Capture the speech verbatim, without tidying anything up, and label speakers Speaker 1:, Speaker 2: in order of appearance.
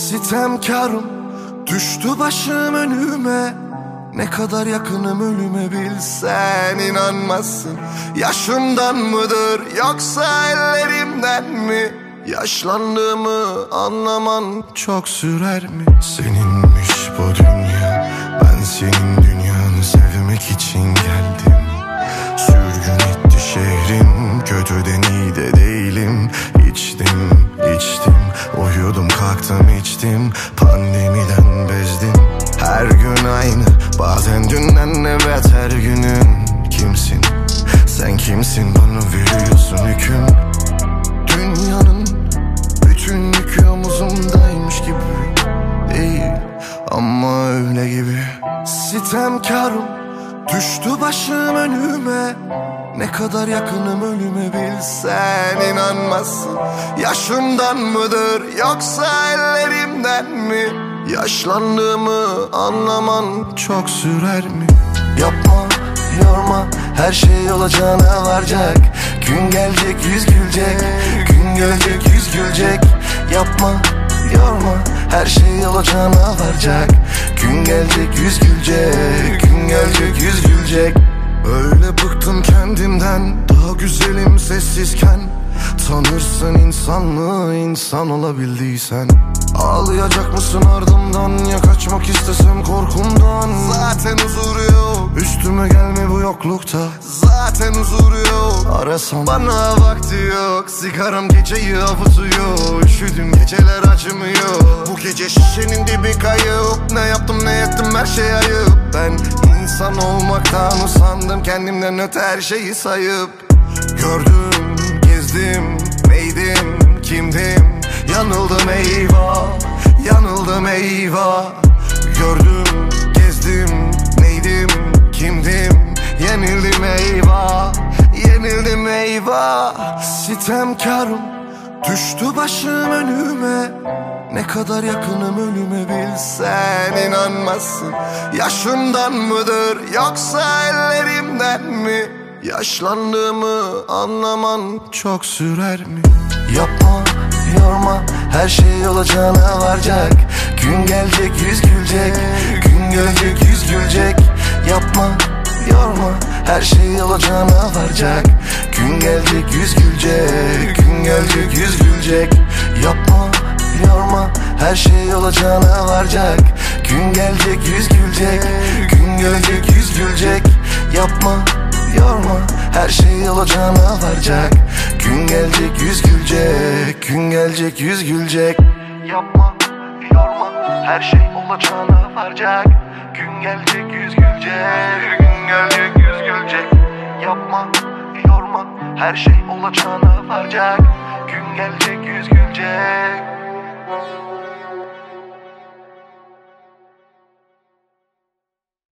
Speaker 1: Sitemkarım, düştü başım önüme. Ne kadar yakınım ölüme bilsen inanmazsın. Yaşımdan mıdır yoksa ellerimden mi? Yaşlandığımı anlaman çok sürer mi? Seninmiş bu dünya, ben senin dünyanı sevmek için geldim. Sürgün etti şehrim, kötüden iyi de değilim. İçtim, içtim, uyudum kalktım içtim. Pandemiden bezdim, her gün aynı, bazen dünden de beter günün. Kimsin, sen kimsin, bana veriyorsun hüküm. Dünyanın bütün yükü omuzumdaymış gibi değil, ama öyle gibi. Sitemkarım, düştü başım önüme. Ne kadar yakınım ölüme bilsen inanmazsın. Yaşımdan mıdır yoksa ellerimden mi? Yaşlandığımı anlaman çok sürer mi? Yapma, yorma, her şey olacağına varacak. Gün gelecek yüz gülecek, gün gelecek yüz gülecek. Yapma, yorma, her şey olacağına varacak. Gün gelecek yüz gülecek, gün gelecek yüz gülecek. Öyle bıktım kendimden, daha güzelim sessizken. Tanırsın insanlığı insan olabildiysen. Ağlayacak mısın ardımdan, ya kaçmak istesem korkumdan? Zaten huzur yok, üstüme gelme bu yoklukta. Zaten huzur yok, arasam bana vakti yok. Sigaram geceyi avutuyor, üşüdüm geceler acımıyor. Bu gece şişenin dibi kayıp, ne yaptım ne ettim her şey ayıp. Ben insan olmaktan usandım, kendimden öte her şeyi sayıp. Gördüm, gezdim, neydim, kimdim? Yanıldım eyvah, yanıldım eyvah. Gördüm, gezdim, neydim, kimdim? Yenildim eyvah, yenildim eyvah. Sitemkarım, düştü başım önüme. Ne kadar yakınım ölüme bilsen inanmazsın. Yaşımdan mıdır yoksa ellerimden mi? Yaşlandığımı anlaman çok sürer mi? Yapma, yorma, her şey olacağına varacak. Gün gelecek yüz gülecek, gün gelecek yüz gülecek. Yapma, yorma, her şey olacağına varacak. Gün gelecek yüz gülecek, gün gelecek yüz gülecek. Yapma, yorma, her şey olacağına varacak. Gün gelecek yüz gülecek, gün gelecek yüz gülecek. Yapma, yorma, her şey olacağına varacak. Gün gelecek yüz gülecek, gün gelecek yüz gülecek. Yapma, yorma, her şey olacağına varacak. Gün gelecek yüz gülecek, gün gelecek yüz gülecek. Yapma, yorma, her şey olacağına varacak. Gün gelecek yüz gülecek.